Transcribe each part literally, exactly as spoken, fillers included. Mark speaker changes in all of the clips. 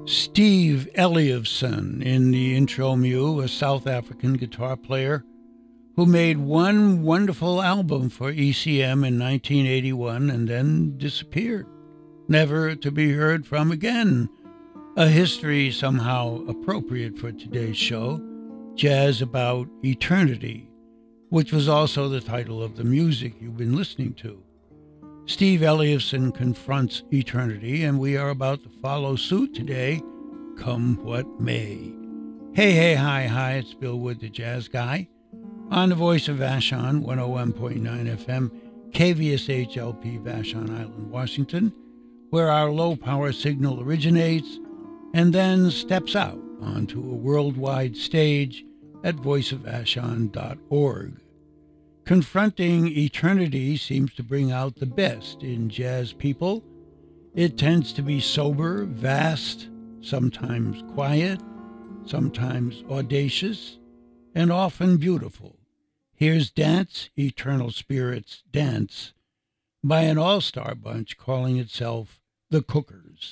Speaker 1: Steve Eliasson in the intro mew, a South African guitar player who made one wonderful album for E C M in nineteen eighty-one and then disappeared, never to be heard from again. A history somehow appropriate for today's show, Jazz About Eternity, which was also the title of the music you've been listening to. Steve Eliasson confronts eternity, and we are about to follow suit today, come what may. Hey, hey, hi, hi, it's Bill Wood, the Jazz Guy, on the voice of Vashon, one oh one point nine F M, K V S H L P, Vashon Island, Washington, where our low-power signal originates and then steps out onto a worldwide stage at voice of vashon dot org. Confronting eternity seems to bring out the best in jazz people. It tends to be sober, vast, sometimes quiet, sometimes audacious, and often beautiful. Here's Dance, Eternal Spirits Dance, by an all-star bunch calling itself the Cookers.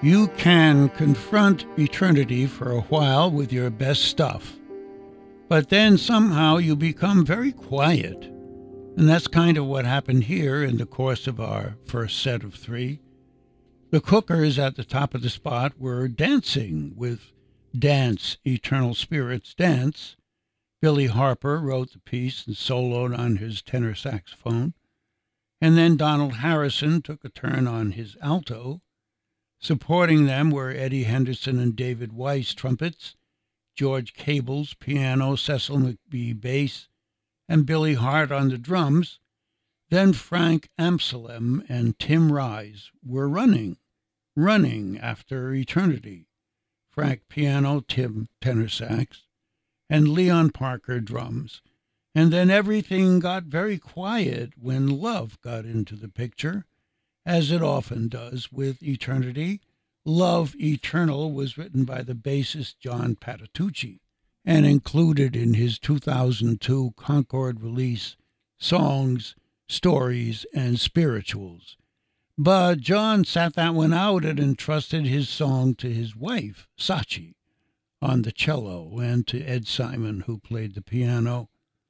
Speaker 1: You can confront eternity for a while with your best stuff, but then somehow you become very quiet. And that's kind of what happened here in the course of our first set of three. The Cookers at the top of the spot were dancing with Dance, Eternal Spirits Dance. Billy Harper wrote the piece and soloed on his tenor saxophone. And then Donald Harrison took a turn on his alto. Supporting them were Eddie Henderson and David Weiss trumpets, George Cables piano, Cecil McBee bass, and Billy Hart on the drums. Then Frank Amsalem and Tim Rise were running, running after eternity. Frank piano, Tim tenor sax, and Leon Parker drums. And then everything got very quiet when love got into the picture, as it often does with eternity. Love Eternal was written by the bassist John Patitucci and included in his two thousand two Concord release, Songs, Stories, and Spirituals. But John sat that one out and entrusted his song to his wife, Sachi, on the cello, and to Ed Simon, who played the piano.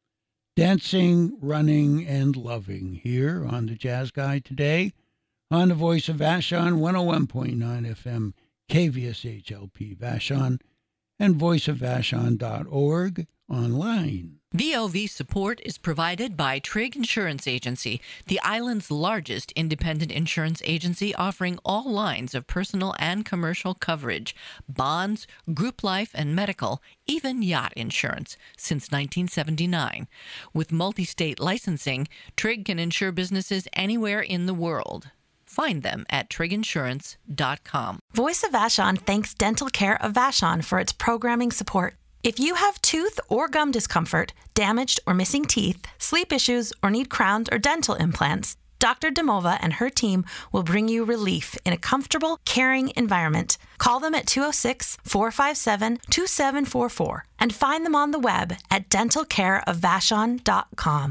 Speaker 1: Dancing, running, and loving here on the Jazz Guy today on the Voice of Vashon, one oh one point nine F M, K V S H L P Vashon, and voice of vashon dot org online.
Speaker 2: V O V support is provided by Trigg Insurance Agency, the island's largest independent insurance agency offering all lines of personal and commercial coverage, bonds, group life and medical, even yacht insurance, since nineteen seventy-nine. With multi-state licensing, Trigg can insure businesses anywhere in the world. Find them at trigg insurance dot com.
Speaker 3: Voice of Vashon thanks Dental Care of Vashon for its programming support. If you have tooth or gum discomfort, damaged or missing teeth, sleep issues, or need crowns or dental implants, Doctor Demova and her team will bring you relief in a comfortable, caring environment. Call them at two oh six, four five seven, two seven four four and find them on the web at dental care of vashon dot com.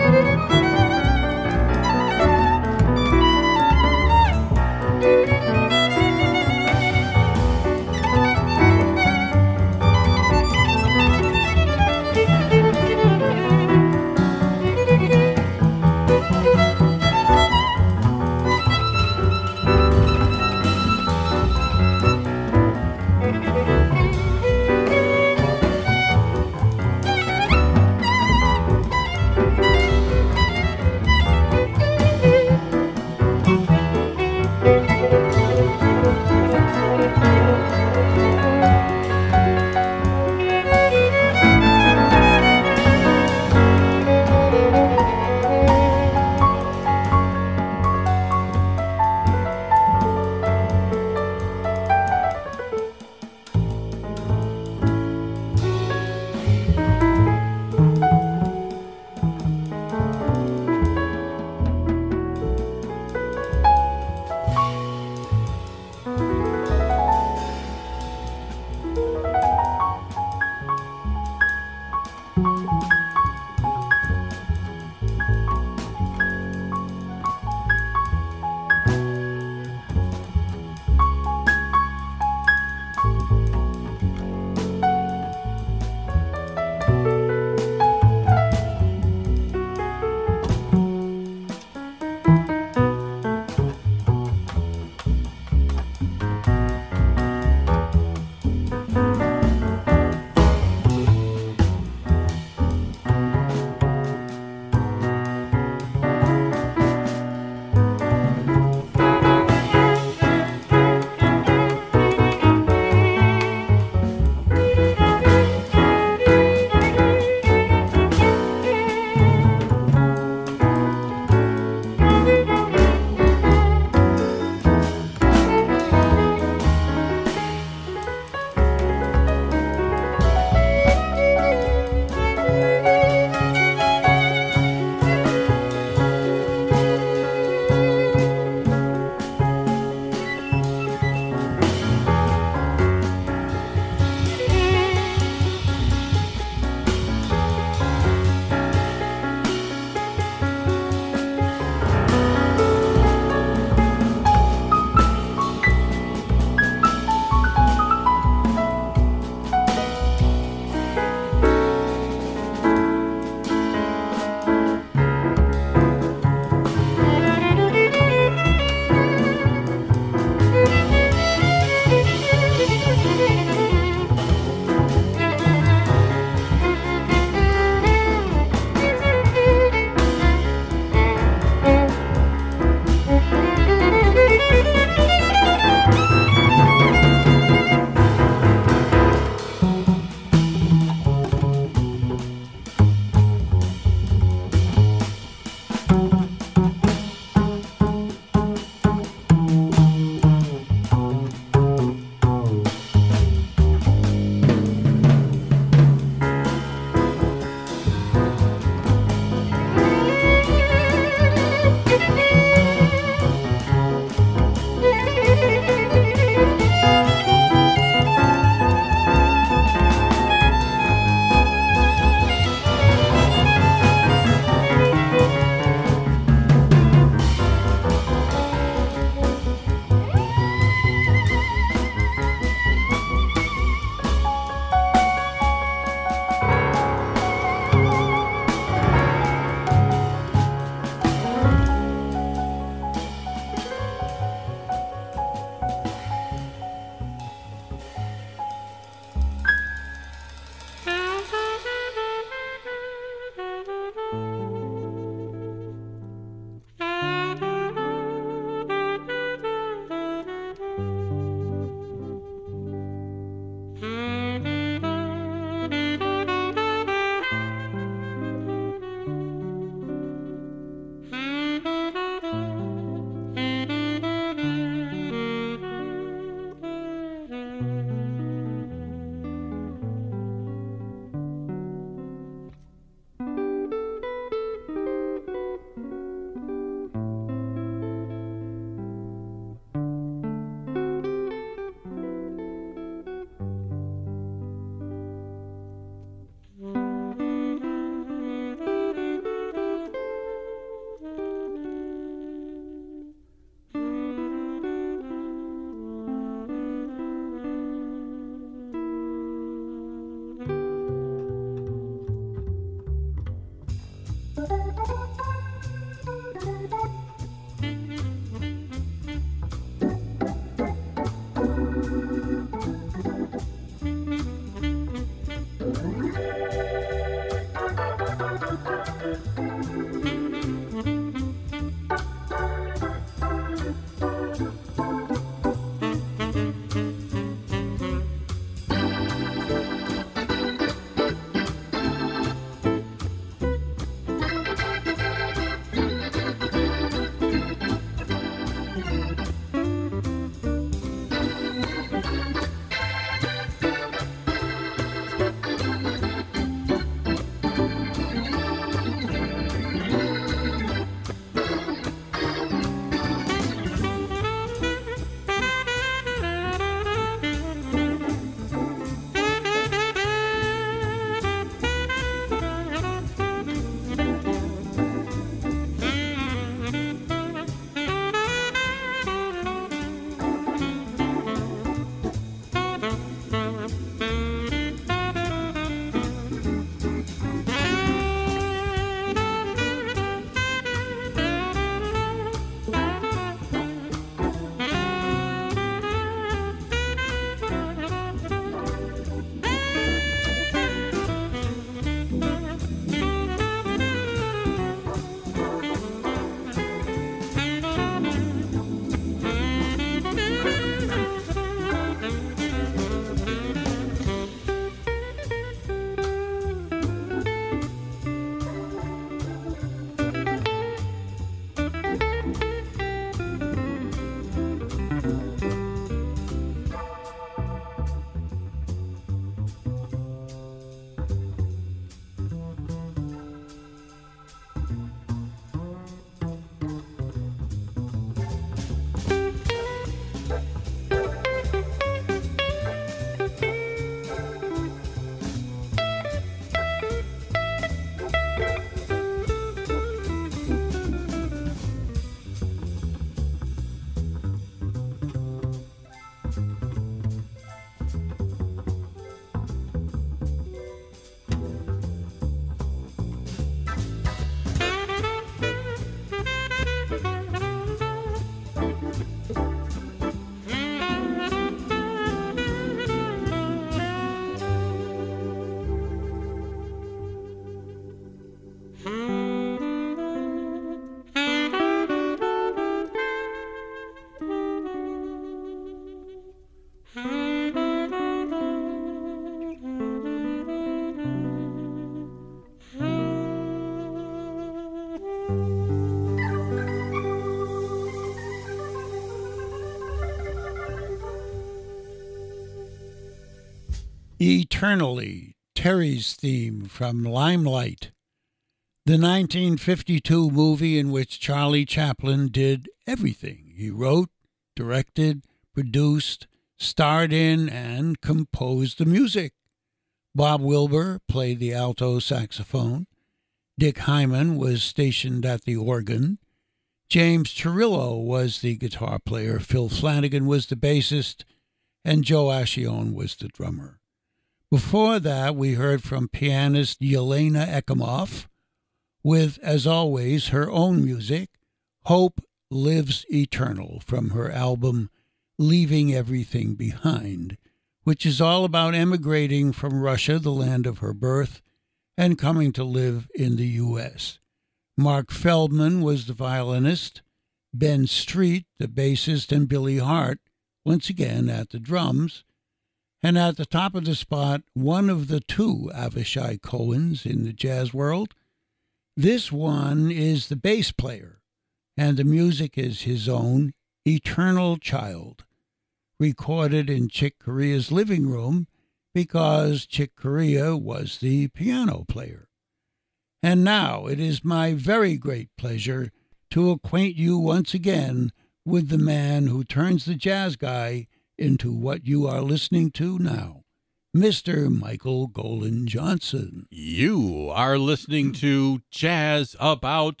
Speaker 1: Eternally, Terry's theme from Limelight, the nineteen fifty-two movie in which Charlie Chaplin did everything. He wrote, directed, produced, starred in, and composed the music. Bob Wilbur played the alto saxophone. Dick Hyman was stationed at the organ. James Chirillo was the guitar player. Phil Flanagan was the bassist, and Joe Ascione was the drummer. Before that, we heard from pianist Yelena Ekimov with, as always, her own music, Hope Lives Eternal, from her album Leaving Everything Behind, which is all about emigrating from Russia, the land of her birth, and coming to live in the U S Mark Feldman was the violinist, Ben Street the bassist, and Billy Hart, once again at the drums. And at the top of the spot, one of the two Avishai Cohens in the jazz world. This one is the bass player, and the music is his own, Eternal Child, recorded in Chick Corea's living room because Chick Corea was the piano player. And now it is my very great pleasure to acquaint you once again with the man who turns the jazz guy into what you are listening to now, Mister Michael Golan Johnson.
Speaker 4: You are listening to Jazz About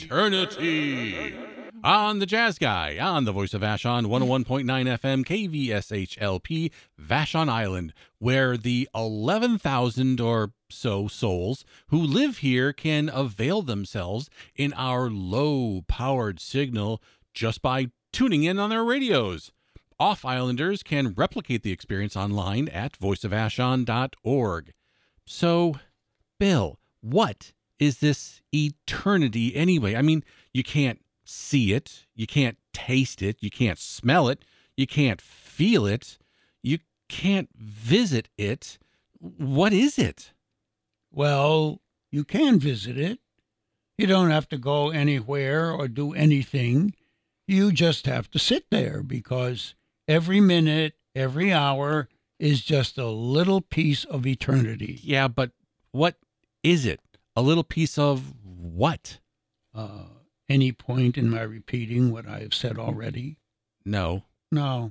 Speaker 4: Eternity on the Jazz Guy, on the Voice of Vashon, one oh one point nine F M, K V S H L P, Vashon Island, where the eleven thousand or so souls who live here can avail themselves in our low-powered signal just by tuning in on their radios. Off-islanders can replicate the experience online at voice of vashon dot org. So, Bill, what is this eternity anyway? I mean, you can't see it, you can't taste it, you can't smell it, you can't feel it, you can't visit it. What is it?
Speaker 1: Well, you can visit it. You don't have to go anywhere or do anything. You just have to sit there, because every minute, every hour is just a little piece of eternity.
Speaker 4: Yeah, but what is it? A little piece of what?
Speaker 1: Uh, any point in my repeating what I have said already?
Speaker 4: No.
Speaker 1: No.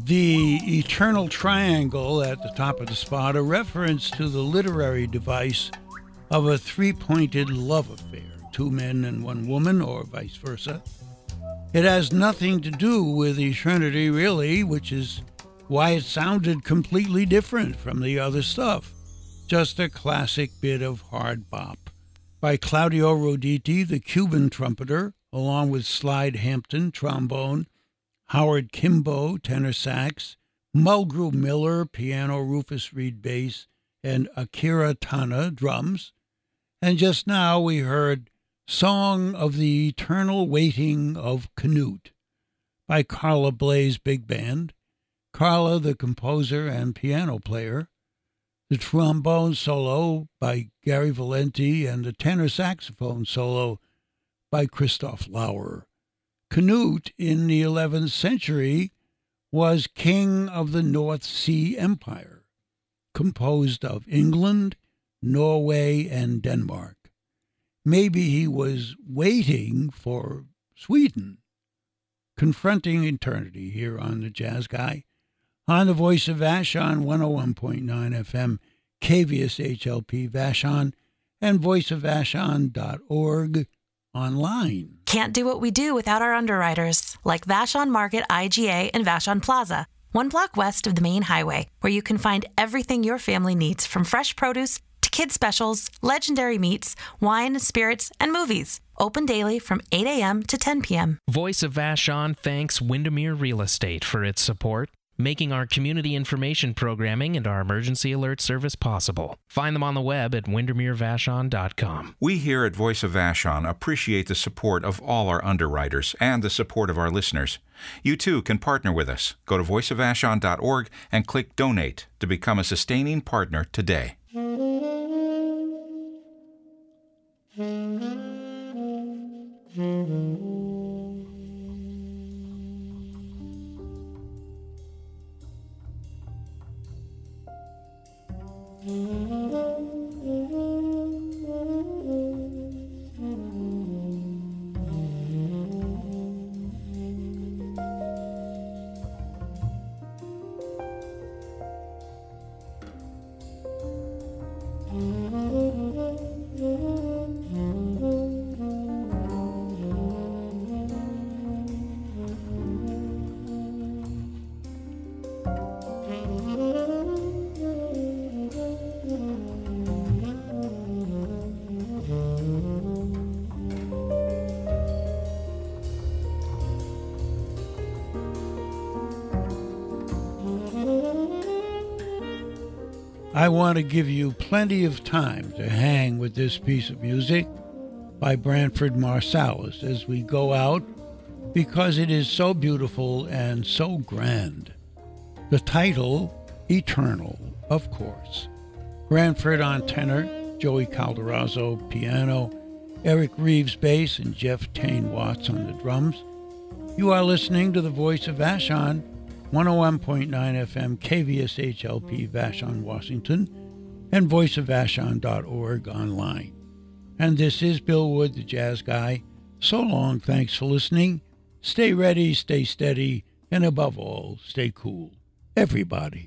Speaker 1: The eternal triangle at the top of the spot, a reference to the literary device of a three-pointed love affair, two men and one woman, or vice versa. It has nothing to do with eternity, really, which is why it sounded completely different from the other stuff. Just a classic bit of hard bop by Claudio Roditi, the Cuban trumpeter, along with Slide Hampton, trombone, Howard Kimbo, tenor sax, Mulgrew Miller, piano, Rufus Reed, bass, and Akira Tana, drums. And just now we heard Song of the Eternal Waiting of Canute by Carla Blaze Big Band, Carla the composer and piano player, the trombone solo by Gary Valenti, and the tenor saxophone solo by Christoph Lauer. Canute, in the eleventh century, was king of the North Sea Empire, composed of England, Norway, and Denmark. Maybe he was waiting for Sweden. Confronting Eternity here on the Jazz Guy, on the Voice of Vashon, one oh one point nine F M, K V S H L P Vashon, and voice of vashon dot org online.
Speaker 3: Can't do what we do without our underwriters, like Vashon Market I G A and Vashon Plaza, one block west of the main highway, where you can find everything your family needs, from fresh produce to kid specials, legendary meats, wine, spirits, and movies. Open daily from eight a.m. to ten p.m.
Speaker 5: Voice of Vashon thanks Windermere Real Estate for its support, making our community information programming and our emergency alert service possible. Find them on the web at windermere vashon dot com.
Speaker 6: We here at Voice of Vashon appreciate the support of all our underwriters and the support of our listeners. You too can partner with us. Go to voice of vashon dot org and click Donate to become a sustaining partner today.
Speaker 1: I want to give you plenty of time to hang with this piece of music by Branford Marsalis as we go out, because it is so beautiful and so grand. The title, Eternal, of course. Branford on tenor, Joey Calderazzo piano, Eric Reeves bass, and Jeff Tane Watts on the drums. You are listening to the Voice of Vashon, one oh one point nine F M, K V S H L P Vashon, Washington, and voice of vashon dot org online. And this is Bill Wood, the Jazz Guy. So long, thanks for listening. Stay ready, stay steady, and above all, stay cool. Everybody.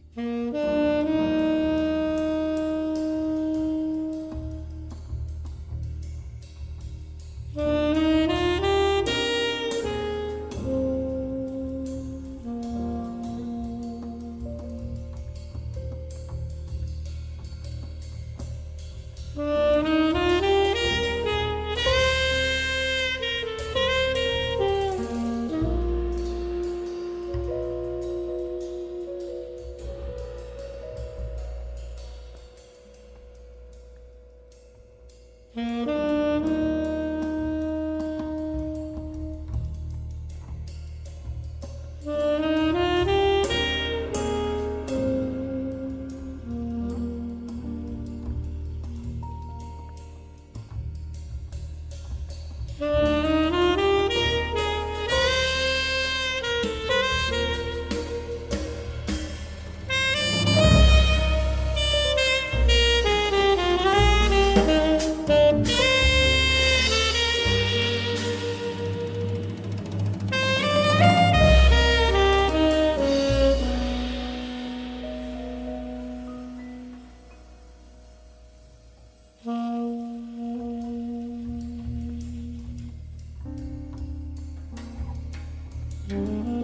Speaker 1: Bye.